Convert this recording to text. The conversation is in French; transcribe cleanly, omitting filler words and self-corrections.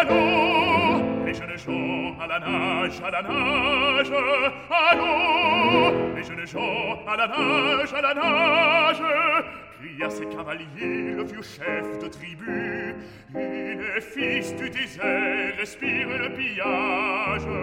l'eau, les jeunes gens à la nage, à la nage, à l'eau, les jeunes gens à la nage, à la nage, cria ses cavaliers, le vieux chef de tribu, les fils du désert respirent le pillage.